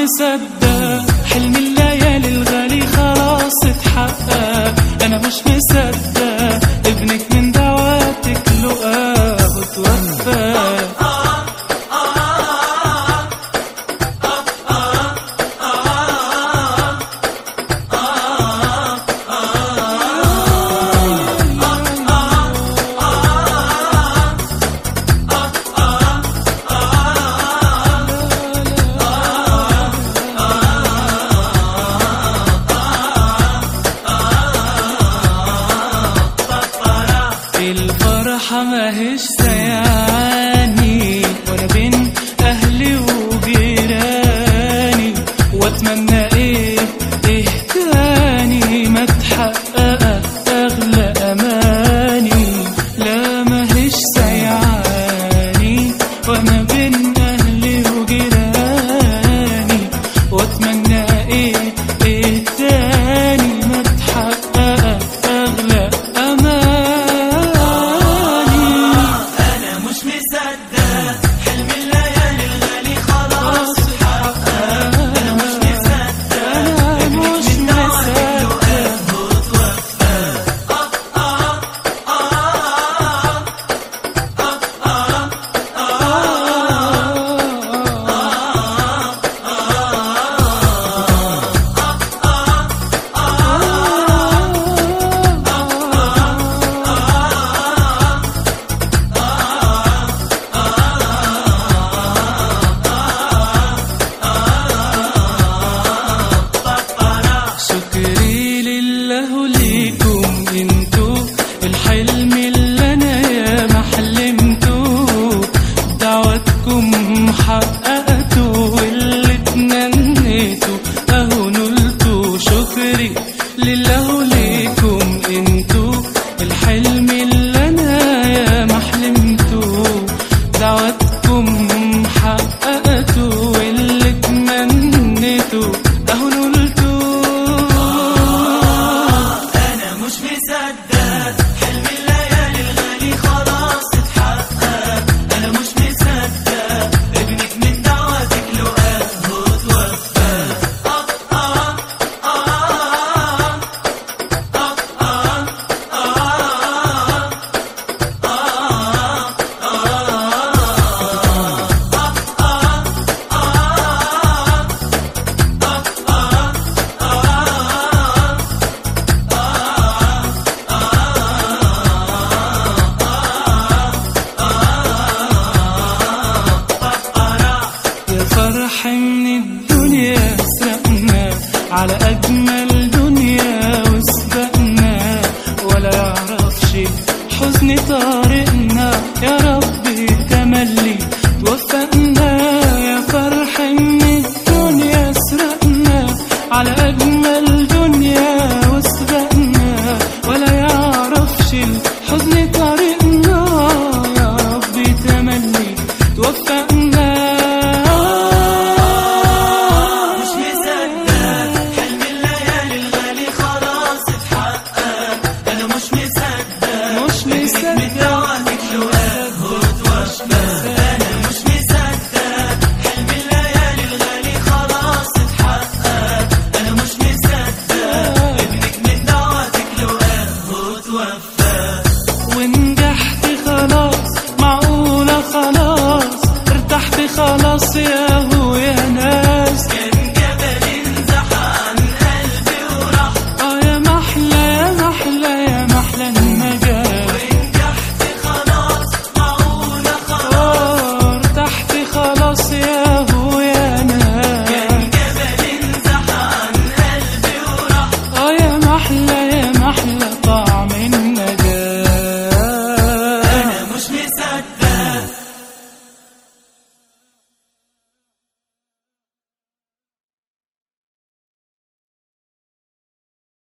مصدق حلم الليالي الغالي خلاص اتحقق. انا مش مصدق ابنك من دعواتك لقاه وتوفى. الفرحة ماهيش سيعاني وانا بين اهلي وجيراني، واتمنى ايه تاني ما تحقق اغلى اماني. لا ماهيش سيعاني وانا بين اهلي وجيراني، واتمنى ايه تاني ما تحقق اغلى اماني. الحلم اللي انا ياما حلمته دعواتكم حققته، واللي تمنيته اهو نلته. شكري لله وليكم انتو، الحلم اللي انا ياما حلمته دعواتكم حققته، واللي تمنيته اهو نلته. انا مش مصدق حلم الليالي الغالي خلاص اتحقق. انا مش مصدق ابنك من دعواتك لقاه وتوفى. فرح من الدنيا سرقنا على أجمل دنيا وسبقنا، ولا يعرفش حزن طارقنا. يا ربي تملي